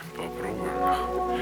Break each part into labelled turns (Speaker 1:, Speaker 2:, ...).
Speaker 1: Попробуем.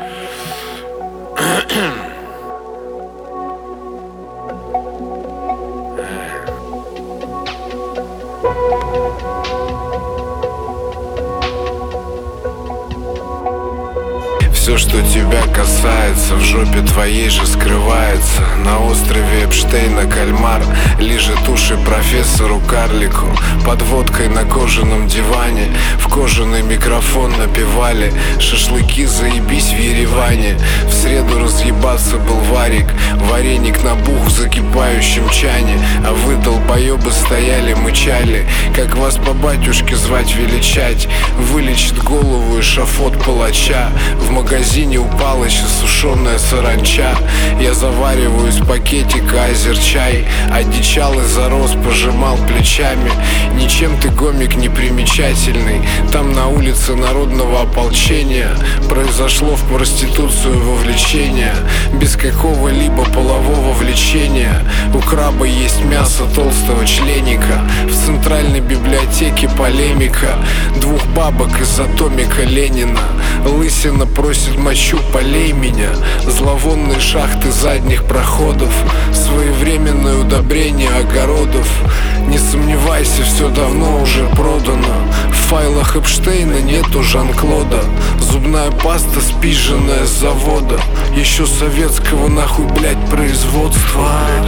Speaker 1: Все, что тебя касается, в жопе твоей же скрывается. На острове Эпштейна кальмар лижет уши профессору карлику. Под водкой на кожаном диване в кожаный микрофон напевали шашлыки, заебись в Ереване. В среду разъебаться был варик, вареник набух в закипающем чане. А вы, долбоебы, стояли, мычали, как вас по батюшке звать величать. Вылечит голову эшафот палача. В магазине упала еще сушеная саранча. Я завариваю из пакетика азерчай. Одичал и зарос, пожимал плечами. Ничем ты, гомик, не примечательный. Там на улице народного ополчения произошло в проституцию вовлечение без какого-либо полового влечения. У краба есть мясо толстого членика. В центральной библиотеке полемика двух бабок из атомика Ленина. Лысина просит мочу, полей меня. Зловонные шахты задних проходов, своевременное удобрение огородов. Не сомневайся, все давно уже продано. В файлах Эпштейна нету Жан-Клода. Зубная паста спиженная с завода, еще советского нахуй, блять, производства.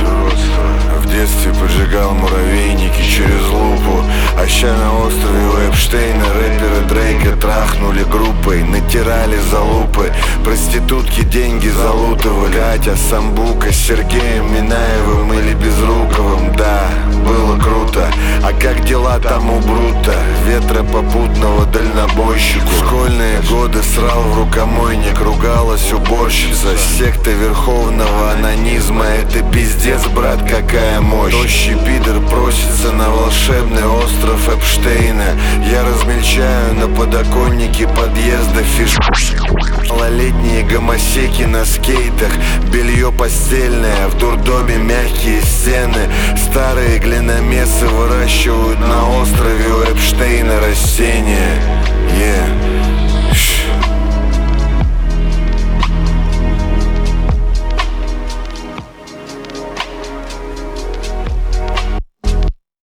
Speaker 2: В детстве поджигал муравейники через лупу. А ща на острове у Эпштейна рэпера Дрейка трахнули группой. Натирали залупы, проститутки деньги залутывали. Катя Самбука с Сергеем Минаевым или Безруковым. Да, было круто. А как дела там у Брута, ветра попутного дальнобойщику? В школьные годы срал в рукомойник, ругалась уборщица. Секта верховного анонизма, это пиздец, брат, какая мощь. Тощий пидор просится на волшебный остров Эпштейна. Я размельчаю на подоконнике подъезда фиш. Малолетние гомосеки на скейтах, белье постельное, в дурдоме мягкие стены. Старые глиномесы выращивают на острове у Эпштейна растения.